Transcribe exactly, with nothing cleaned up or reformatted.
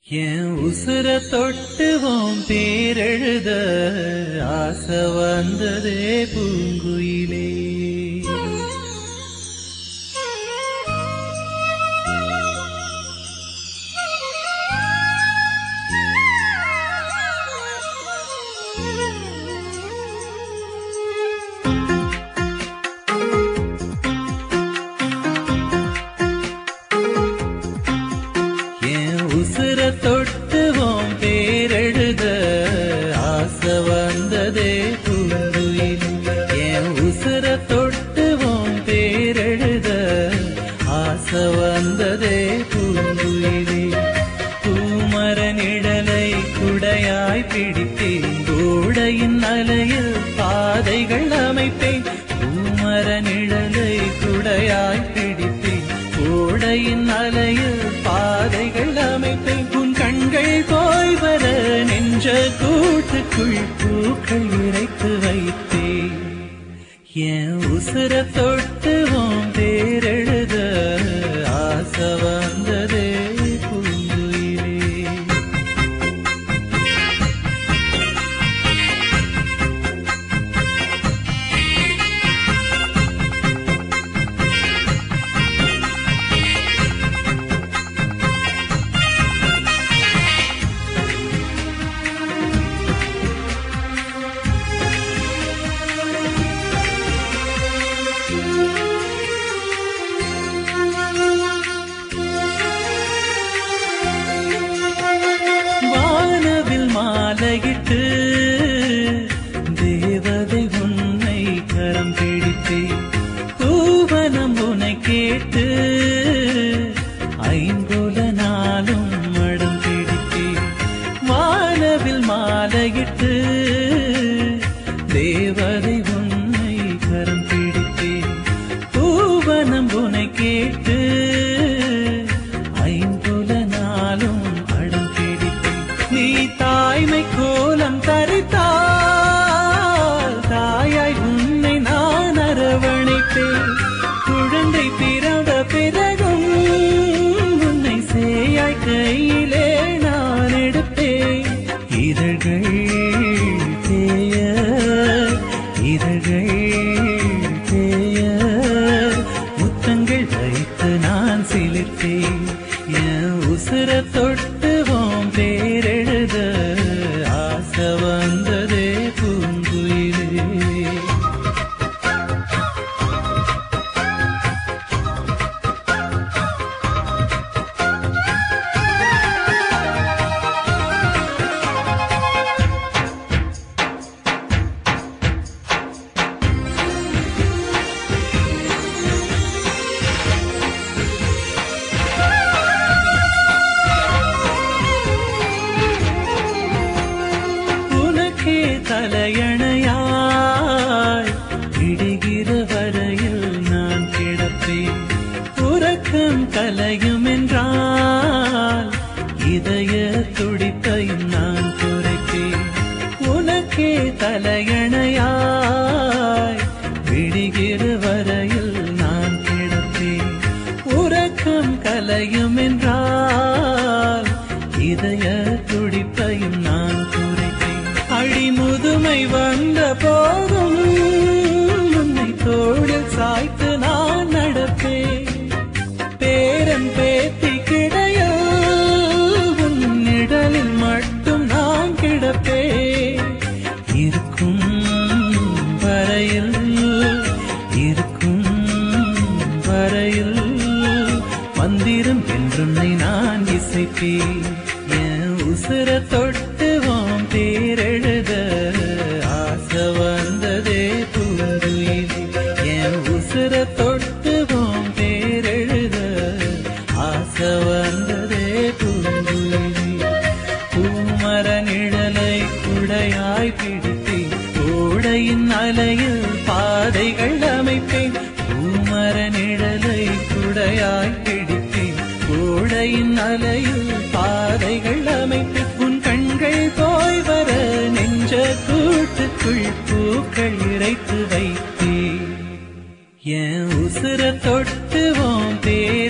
என் உசுர தொட்டுவோம் பேரெழுத ஆசை வந்ததே பூங்குயிலே. உசுர தொட்டுவோம் பேரெழுத ஆசை வந்ததே பூங்குயிலே. என் உசுர தொட்டுவோம் பேரெழுத ஆசை வந்ததே பூங்குயிலே. பூமர நிழலை குடையாய் பிடித்தேன், கோடையின் அலையில் பாதைகள் அமைப்பேன். பூமர நிழலை குடையாய் பிடித்தேன், கோடையின் அலையில் பாதைகள் அமைப்பேன். உன் கண்கள் போய் வர நெஞ்ச கூட்டுக்குள் பூக்கள் இறைத்து வைத்தேன். என் உசுர தொட்டுவோம் பேரெழுத ஆசை வந்ததே பூங்குயிலே. மாலையிட்டு தேவதை உன்னை கரம் பிடித்தேன், பூவனம் உன்னை கேட்டு ஐம்புல நாளும் மடம் பிடித்தேன். வானவில் மாலையிட்டு தேவதை உன்னை கரம் பிடித்தேன், பூவனம் உன்னை கேட்டு ஐம்புல நாளும் அடம் பிடித்தேன். நீ தாய்மை கோலம் தரித்தால் தாயாய் உன்னை நான் அரவணைப்பேன். குழந்தை பிறந்த பிறகும் உன்னை சேயாய் கையிலே நான் எடுப்பேன். இதழ்கள் தேய இதழ்கள் தேய முத்தங்கள் வைத்து நான் சிலிர்த்தேன். என் உசுர தொட்டுவோம் பேரெழுத ஆசை வந்ததே பூங்குயிலே. தலையணையாய் இடுகிற வரையில் நான் கிடப்பேன். உறக்கம் கலையும் என்றால் இதய துடிப்பையும் நான் குறைப்பேன். உனக்கே தலையணையாய் விடுகிற வரையில் நான் கிடப்பேன். உறக்கம் கலையும் என்றால் இதய துடிப்பையும் நான் குறைப்பேன். அடிமுதுமை வந்த போதும் உன்னை தோளில் சாய்த்து நான் நடப்பேன். பேரன் பேத்தி கிடையாது உன்னிடலில் மட்டும் நான் கிடப்பேன். இருக்கும் வரையில் இருக்கும் வரையில் மந்திரம் என்றுன்னை நான் இசைப்பேன். என் உசுர தொட்டுவோம் பேரெழுத ஆசை வந்ததே பூங்குயிலே. என் உசுர தொட்டுவோம் பேரெழுத ஆசை வந்ததே பூங்குயிலே. பூமர நிழலை குடையாய் பிடித்தேன், கோடையின் அலையில் பாதைகள் அமைப்பேன். பூமர நிழலை குடையாய் பிடித்தேன், கோடையின் அலையில் பாதைகள் அமைப்பேன். உன் கண்கள் போய் வர நெஞ்ச கூட்டுக்குள் பூக்கள் இறைத்து வைத்தேன். என் உசுர தொட்டுவோம் பேர்